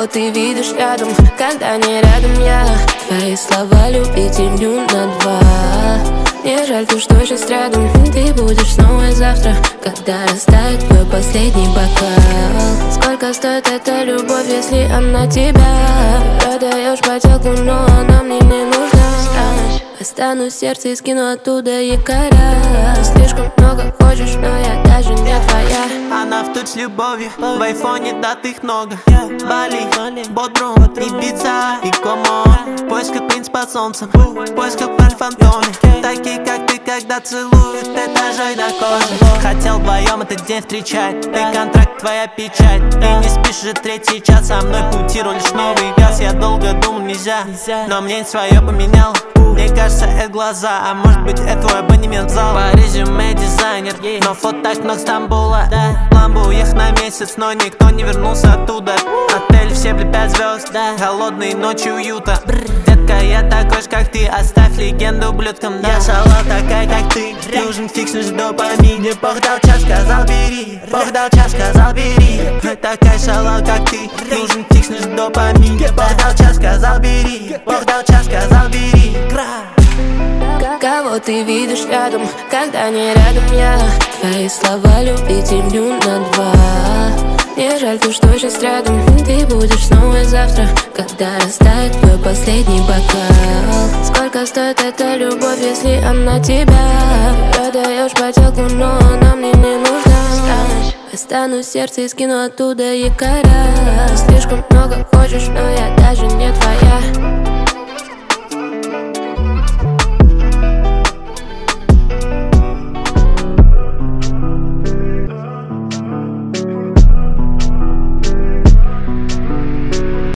Кого ты видишь рядом, когда не рядом я? Твои слова любви делю на два. Мне жаль, ты что сейчас рядом. Ты будешь снова завтра, когда растает твой последний бокал. Сколько стоит эта любовь, если она тебя? Продаешь поделку, но она мне не нужна. Останусь в сердце и скину оттуда якоря. Слишком много хочешь, но я даже не твоя. Она в тут с любовью, в айфоне дат их много. Бали, Бодрум, Ибица и Комо. В поисках принц под солнцем, в поисках пар в фантоме. Такие как ты, когда целуют этажей до кожи. Хотел вдвоем этот день встречать. Ты контракт, твоя печать. Ты не спишь же третий час, со мной пути лишь новый газ. Я долго думал, нельзя, но мнение свое поменял. Мне кажется, это глаза, а может быть это твой абонемент в зал. По резюме дизайнер, но фоток много Стамбула. Ламбу уехал на месяц, но никто не вернулся оттуда. Отель все при 5 звезд, холодные ночи уюта. Детка, я такой же, как ты, оставь легенду ублюдкам. Я шала такая, как ты, нужен фикснешь допамине. Бог дал час, сказал бери, Бог дал час, сказал бери. Такая шала, как ты, нужен фикснешь допамине. Бог дал час, сказал бери, Бог дал час, сказал бери. Кого ты видишь рядом, когда не рядом я? Твои слова любви делю на два. Мне жаль, ты что сейчас рядом. Ты будешь снова завтра, когда растает твой последний бокал. Сколько стоит эта любовь, если она тебя? Продаешь поделку, но она мне не нужна. Останусь в сердце и скину оттуда якоря. Слишком много хочешь, но